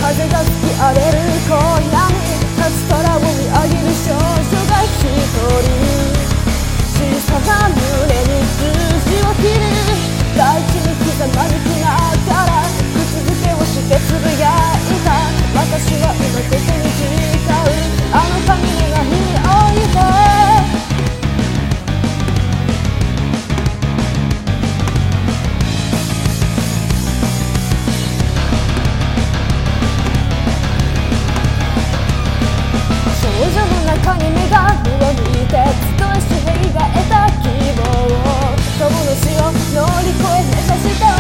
風が吹き荒れる今夜に夏空を見上げる少女が一人、小さな胸に筋を切る大地に刻まれきながら口づけをしてつぶやいた。私は今ここに誓うあの髪のない匂いで少女の中に目が上向いて少し描いた希望を友の死を乗り越え目指した